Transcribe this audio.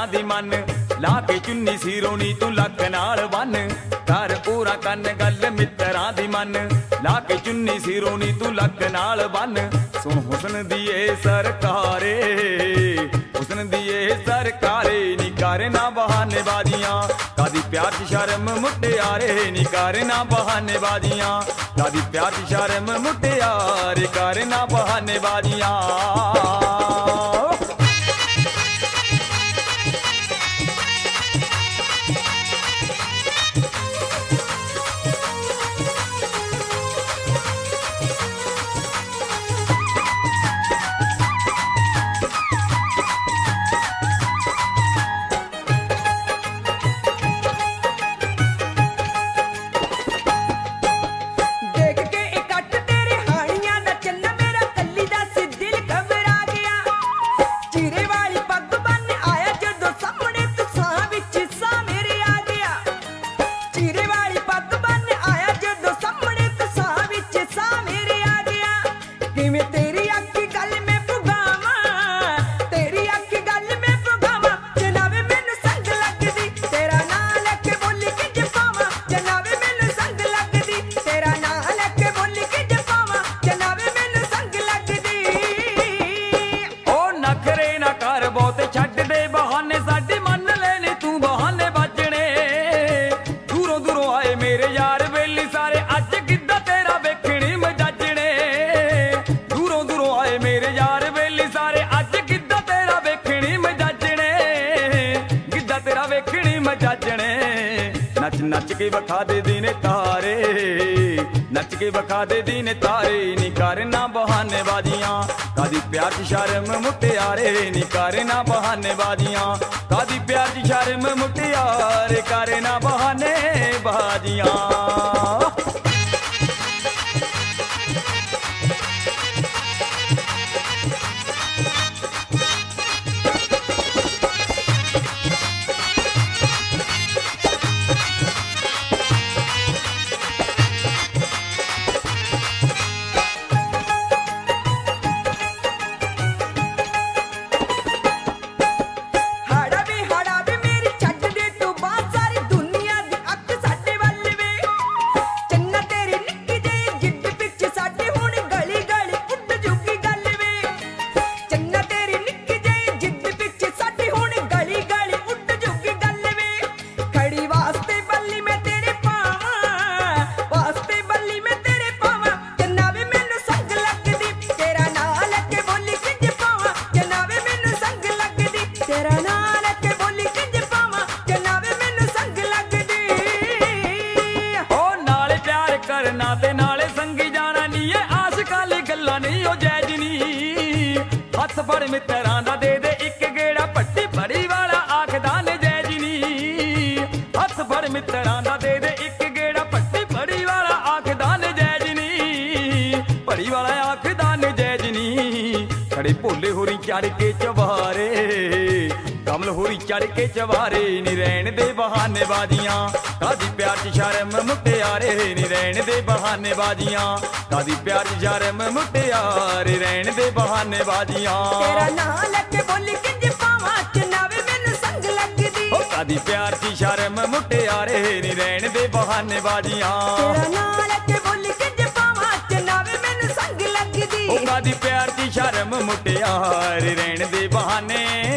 दी मन ला के चुन्नी सिरों नी तू लक नाल बन कर पूरा कन गल मित्तरां दी मन ला के चुन्नी सिरों नी तू लक नाल बन सुन हुस्न दिए सरकारे हुस्न दिए सरकारे नी करे ना बहाने बाजियां कादी प्यार च शर्म मुटियारे नी करे ना बहाने बाजियां कादी प्यार च शर्म मुटियारे करे ना बहाने बाजियां नच के वखा दे दीने तारे नच के वखा दे दीने तारे नी करे ना बहाने बाजियां कादी प्यार च शर्म मुटियारे नी करे ना बहाने बाजियां कादी प्यार च शर्म मुटियारे करे ना बहाने बाजियां फड़ मित्तरां दा दे दे इक गेड़ा पट्टी फड़ी वाला आखदा ने जय जी नी हथ फड़ मित्तरां दा दे दे इक गेड़ा पट्टी फड़ी वाला आखदा ने जय जी नी फड़ी वाला आखदा ने जय जी नी खड़े भोले होरी चढ़ के चवारे कमल होरी चढ़ के चवारे नी रहन दे बहाने बाजियां कादी प्यार च शर्म मुटियारे नी रहन दे बहाने बाजियां कादी प्यार च शर्म मुटियारे रहन दे बहाने बाजियां तेरा नाम लेके बोली किंज पावां चनावे मैनू संग लगदी ओ कादी प्यार च शर्म मुटियारे नी रहन दे बहाने बाजियां तेरा नाम लेके बोली किंज पावां चनावे मैनू संग लगदी ओ कादी प्यार च शर्म मुटियारे रहन दे बहाने